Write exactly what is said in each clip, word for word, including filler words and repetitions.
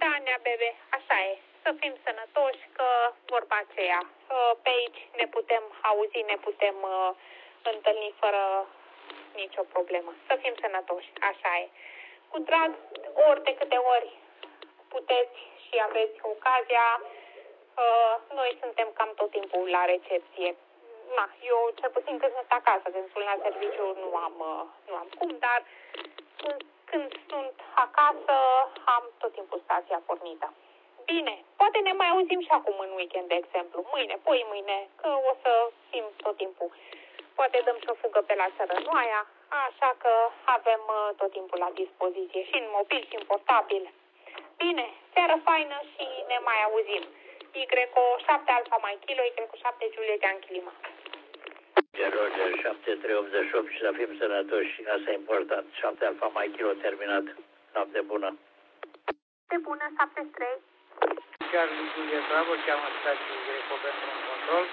Da, nea bebe, așa e. Să fim sănătoși, că vorba aceea. Pe aici ne putem auzi, ne putem uh, întâlni fără nicio problemă. Să fim sănătoși, așa e. Cu drag, ori de câte ori puteți și aveți ocazia, uh, noi suntem cam tot timpul la recepție. Na, eu cel puțin când sunt acasă, când sunt la serviciu nu am, uh, nu am cum, dar când, când sunt acasă am tot timpul stația pornită. Bine, poate ne mai auzim și acum în weekend, de exemplu, mâine, poi mâine, că o să fim tot timpul. Poate dăm și o fugă pe la Țărănoaia, așa că avem uh, tot timpul la dispoziție și în mobil și în portabil. Bine, seară faină și ne mai auzim. Y șapte Alfa Mai Kilo, Y șapte Juliet Yankee Lima. Roger, șapte trei optzeci și opt și să fim sănătoși, asta e important. șapte Alfa Mai Kilo terminat. Noapte bună. Noapte bună, șapte trei. Chiar Juliet Bravo, cheamă stații Y pentru un control.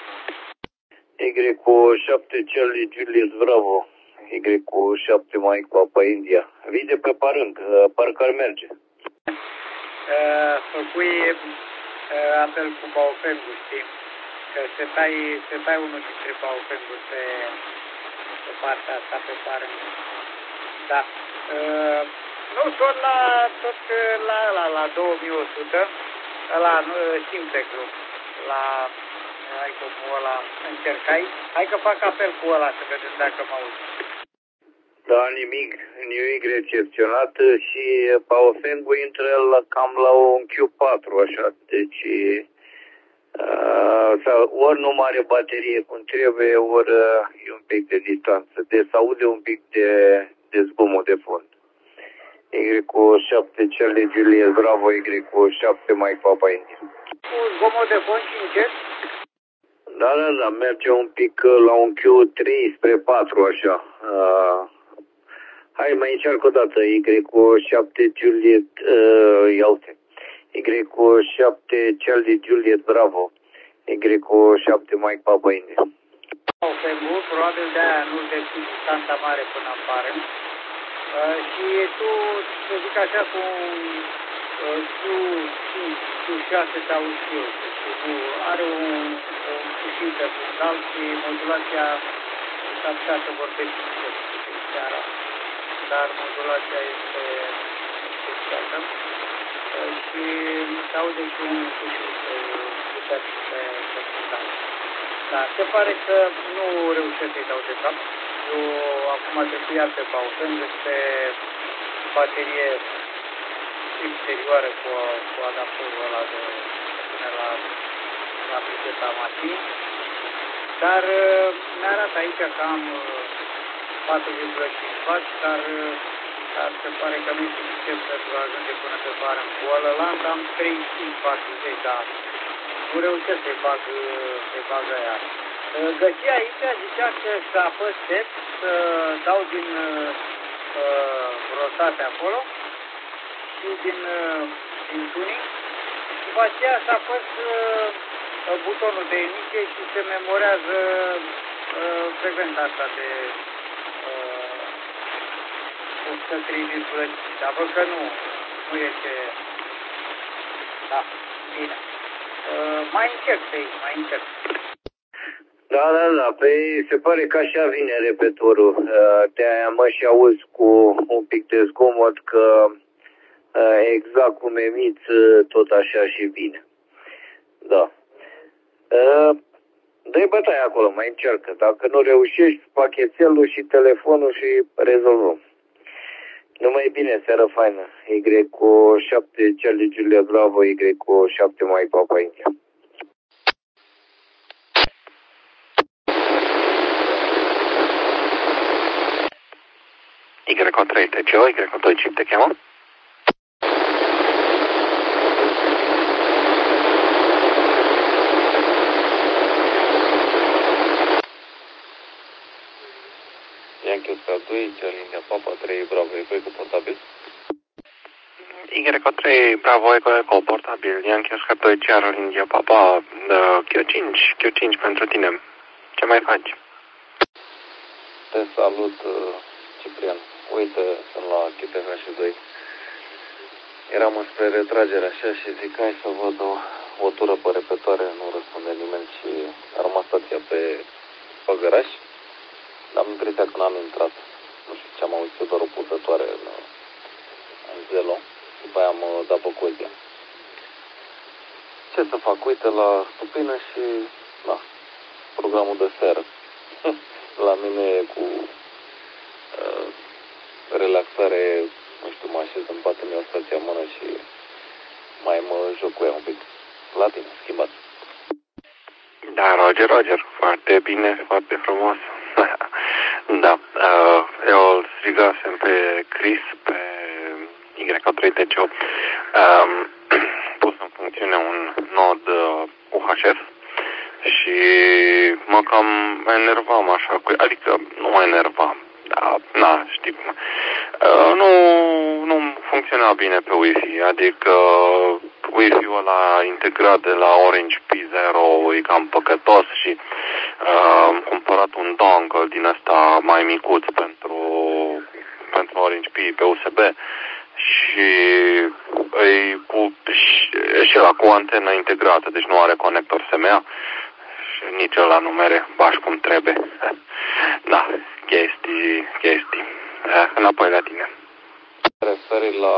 Y șapte Charlie Juliet Bravo. Y șapte Mike Papa India. Vii de pe parâng, parcă ar merge. Uh, făcui uh, apel cu baofengul, știi? Că se tai, se tai unul dintre baofenguri pe, pe partea asta, pe parâng. Da. Uh, nu, tot la, tot la, la, la două mii o sută, ăla, nu, Simplecru, la, hai că cu ăla încercai. Hai că fac apel cu ăla să vedem dacă mă auzi. Da, nimic, nimic recepționat și baofengul intră la, cam la un Q patru, așa, deci uh, sau, ori nu are baterie cum trebuie, ori uh, e un pic de distanță, deci se aude un pic de, de zgomot de fond. Y șapte Charlie Juliet Bravo, Y șapte Mike Papa India. Cu zgomot de fond și încet? Da, da, da, merge un pic la un Q trei spre patru, așa. Uh, hai, mai încearcă o dată. Y șapte Juliet, uh, ia uite. Y șapte Charlie Juliet Bravo. Y șapte Mike Papa India. Baofengul, probabil de-aia nu deschid distanța mare până afară. Uh, și tu, să zic așa, cu uh, Q cinci, Q șase sau Q, nu, are un, o pușită fundal și modulația s-ar putea să vorbești seara, dar modulația este specială uh, și se aude și un pușit puternic pe, pe fundal. Da, se pare că nu reușesc să-i dau de cap. Eu acum trebuia pe baofeng pe baterie exterioară cu, cu adaptorul ăla de până la, la bucheta mașinii. Dar mi-arată aici că am patru virgulă cinci watt, dar, dar se pare că nu e suficient pentru a ajunge până pe bară în goală. Land am treizeci și cinci patruzeci, dar nu reușesc să-i bag, să-i bag aia. Găsi aici, zicea că să apăs set, să dau din uh, rotate acolo și din, uh, din tuning și după aceea să apăs uh, butonul de emisie și se memorează uh, frecvența asta de uh, o sută trei virgulă cinci, dar văd că nu, nu e ce... Da, bine. Uh, mai încerc pe aici, mai încerc. Da, da, da, păi se pare că așa vine repetorul. De-aia mă și auzi cu un pic de zgomot că exact cum emiți, tot așa și vine. Da. Dă-i bătaie acolo, mai încearcă. Dacă nu reușești, pachetelul și telefonul și rezolvăm. Numai bine, seară faină. Y șapte Charlie Juliet Bravo, Y șapte Mike Papa India. Y trei T C O, Y doi chip te cheamă? Yankee Oscar doi, Charlie Papa trei, Bravo, Eco, Eco portabil. Y trei, Bravo, Eco, Eco portabil. Yankee Oscar doi, Charlie Papa, Q cinci, Q cinci pentru tine. Ce mai faci? Te salut, Ciprian. Uite, sunt la K T H doi. Eram înspre retragere așa și zic, hai să văd o, o tură pe repetoare, nu răspunde nimeni și a rămas stația pe, pe garaș. Am impresia că n-am intrat. Nu știu ce am auzit, doar o purtătoare în, în Zelo. După aia am dat pe Cozia. Ce să fac? Uite la stupină și da, programul de seară. La mine cu uh, relaxare, nu știu, mă așez în pat, îmi iau stația în mână și mai mă joc cu ea un pic. La tine, schimbat. Da, Roger, Roger, foarte bine, foarte frumos. Da, uh, eu îl strigasem pe Chris, pe Y trei T C O, um, pus în funcțiune un nod uh, U H F și mă cam enervam așa, cu, adică nu mă enervam, da, na, știi cum, uh, nu, nu funcționa bine pe Wi-Fi, adică Wi-Fi-ul ăla integrat de la Orange P zero e cam păcătos și uh, am cumpărat un dongle din ăsta mai micuț pentru, pentru Orange P pe U S B și e cu, și, și ăla cu antenă integrată, deci nu are conector S M A și nici ăla nu mere baș cum trebuie. Da, chestii, chestii. Înapoi la tine. Te referi la,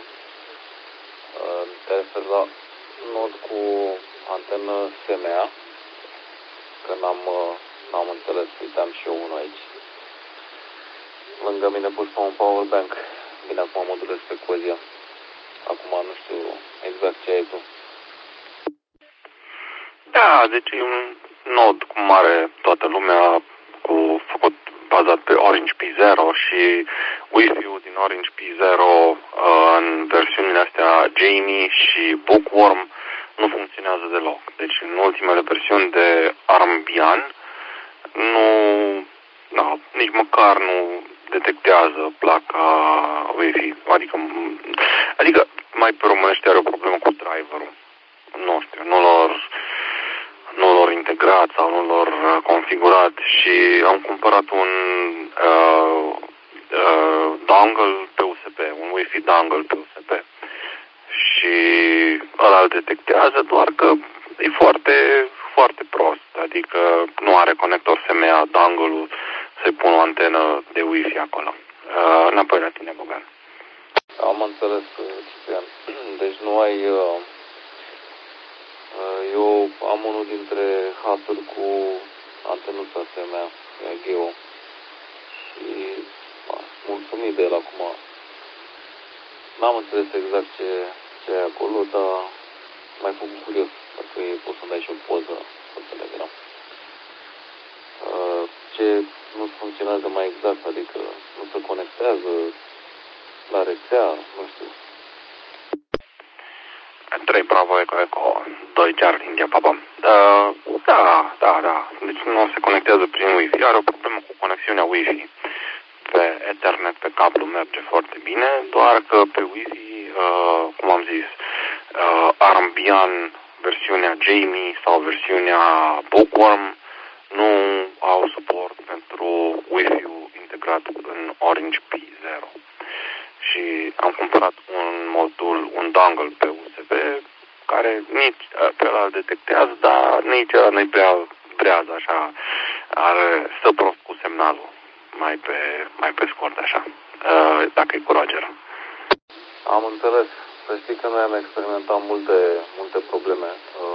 te referi la nod cu antenă S M A, că n-am, n-am înțeles, uitam și eu unul aici. Lângă mine pus pe un powerbank. Bine, acum mă modulez pe Cozia. Acum nu știu exact ce ai tu. Da, deci e un nod cum are toată lumea, cu făcut bazat pe Orange P zero și Wi-Fi-ul din Orange P zero în versiunile astea Jamie și Bookworm nu funcționează deloc. Deci în ultimele versiuni de Armbian nu, da, nici măcar nu detectează placa Wi-Fi. Adică, adică mai pe românește are o problemă cu driverul. Nu știu, nu lor nu lor integrat sau nu lor configurat și am cumpărat un uh, uh, dongle pe U S B, un Wi-Fi dongle pe U S B și ăla îl detectează, doar că e foarte, foarte prost, adică nu are conector S M A dongle-ul să-i pun o antenă de Wi-Fi acolo. Uh, înapoi la tine, Bogdan. Am înțeles, Ciprian. Deci nu ai... Uh... Eu am unul dintre haturi cu antenuța S M A, Geo, și a, mulțumit de el acum. N-am înțeles exact ce, ce e acolo, dar m-ai făcut curios, dacă poți să-mi dai și o poză pe Telegram. Ce nu funcționează mai exact, adică nu se conectează la rețea, nu știu. trei Bravo Eco Eco doi Charlie India Papa. Uh, da, da, da. Deci nu se conectează prin Wi-Fi. Are o problemă cu conexiunea Wi-Fi. Pe Ethernet, pe cablu merge foarte bine, doar că pe Wi-Fi, uh, cum am zis, uh, Armbian, versiunea Jamie sau versiunea Bookworm nu au suport pentru Wi-Fi-ul integrat în Orange P zero. Și am cumpărat un modul, un dongle pe U S B, care nici pe ăla îl detectează, dar nici ăla nu-i prea brează așa, are stă prost cu semnalul, mai pe, mai pe scurt așa, dacă e cu Roger. Am înțeles. Să știi că noi am experimentat multe, multe probleme.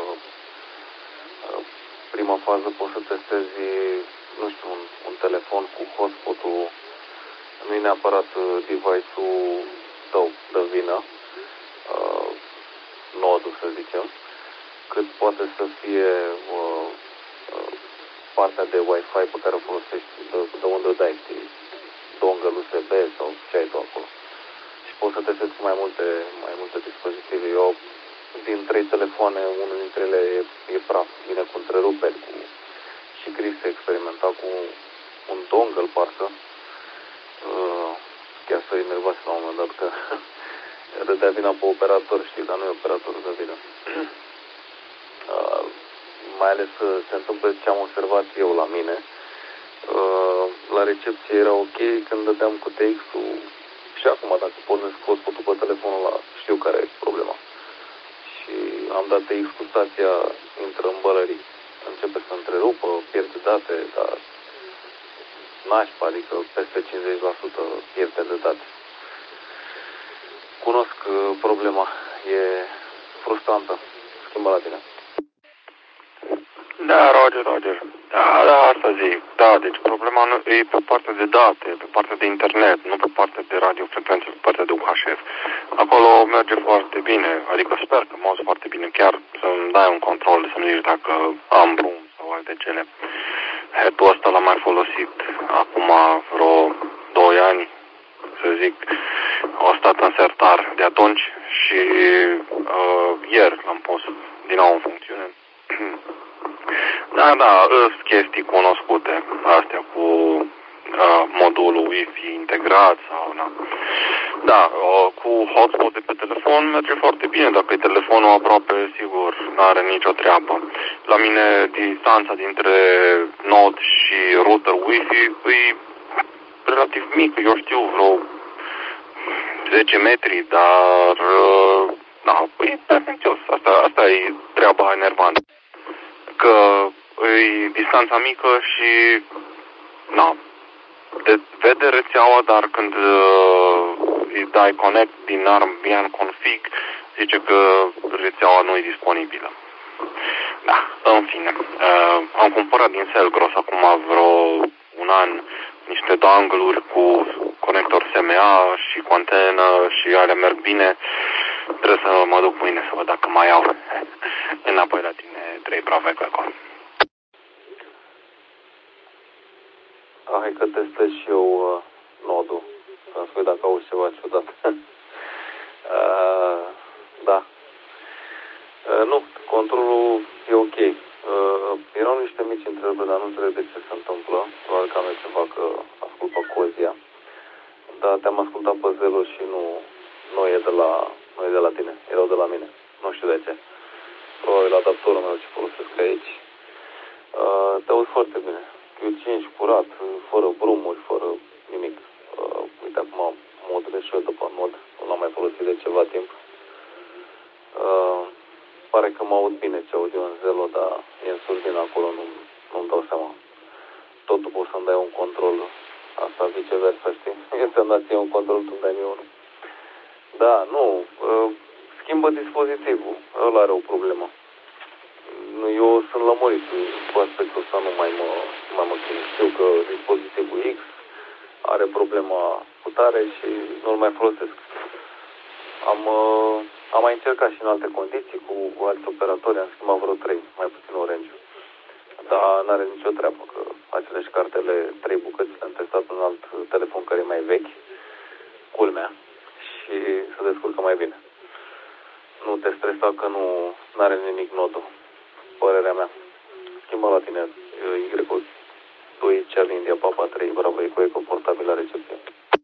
Prima fază poți să testezi, nu știu, un, un telefon cu hotspot-ul. Nu e neapărat device-ul tău de vină, uh, nodul să zicem, cât poate să fie uh, uh, partea de Wi-Fi pe care o folosești, de, de unde dai, știi, dongle U S B sau ce ai tu acolo. Și poți să testezi cu mai multe, mai multe dispozitive. Eu, din trei telefoane, unul dintre ele e, e praf, vine cu întreruperi, cu... și Chris a experimentat cu un dongle, parcă, Uh, chiar s-a enervat la un moment dat că dădea vina pe operator, știi, dar nu e operatorul de vină. Uh, mai ales că se întâmplă ce am observat eu la mine. Uh, la recepție era ok când dădeam cu T X-ul și acum, dacă pornesc hotspotul pe telefonul ăla, știu care e problema. Și am dat X cu stația, intră în bălării. Începe să întrerupă, pierde date, dar nașpa, adică peste cincizeci la sută pierde de date. Cunosc problema, e frustrantă. Schimbă la tine. Da, Roger, Roger. Da, da, asta zic. Da, deci problema nu e pe partea de date, pe partea de internet, nu pe partea de radiofrecvență, pe partea de U H F. Acolo merge foarte bine, adică sper că mă auzi foarte bine, chiar să-mi dai un control, să nu zici dacă am brum sau alte cele. Head-ul ăsta l-am mai folosit acum vreo doi ani, să zic, au stat în sertar de atunci și uh, ieri l-am pus din nou în funcțiune. Da, da, sunt chestii cunoscute, astea cu uh, modulul Wi-Fi integrat sau na. Da, uh, cu hotspot de pe telefon merge foarte bine, dacă e telefonul aproape, sigur, nu are nicio treabă. La mine distanța dintre nod și router Wi-Fi e relativ mică, eu știu, vreo zece metri, dar uh, da, e perfecțios, asta, asta e treaba enervantă. Că e distanța mică și na, te vede rețeaua, dar când uh, îi dai connect din Armbian config, zice că rețeaua nu e disponibilă. Da, în fine. Uh, am cumpărat din Selgros acum vreo un an niște dongle-uri cu conector S M A și cu antenă și ale merg bine. Trebuie să mă duc mâine să văd dacă mai au înapoi la tine trei bravecuri acolo. Ah, hai că testez și eu uh, nodul. Să-mi spui dacă auzi ceva ciudat. uh, da. Uh, nu, controlul e ok. Uh, erau niște mici întrebări, dar nu înțeleg de ce se întâmplă. Probabil că am eu ceva că ascult pe Cozia. Dar te-am ascultat pe Zelo și nu, nu, e de la, nu e de la tine. Erau de la mine. Nu știu de ce. Probabil adaptorul meu ce folosesc aici. Uh, te auzi foarte bine. Q cinci curat, fără brumuri, fără nimic. Uh, uite, acum modul și eu după mod. Nu l-am mai folosit de ceva timp. Uh, pare că mă aud bine ce aud eu în Zelo, dar e în sus din acolo, nu, nu-mi dau seama. Totul poți să-mi dai un control. Asta viceversa, știi? Eu ți-am dat ție un control, tu-mi dai mie unul. Da, nu. Uh, schimbă dispozitivul. Ăla are o problemă. Eu sunt lămurit cu aspectul ăsta, nu mai mă, mai mă chinui. Știu că dispozitivul X are problema cu tare și nu-l mai folosesc. Am, uh, am mai încercat și în alte condiții cu, cu alți operatori, am schimbat vreo trei, mai puțin Orange. Dar n-are nicio treabă, că aceleași cartele, trei bucăți le-am testat în alt telefon care e mai vechi, culmea, și se descurcă mai bine. Nu te stresa că nu are nimic nodul. Părerea mea. Schimbă la tine Y doi Charlie India Papa trei Bravo Eco Eco portabil la recepție.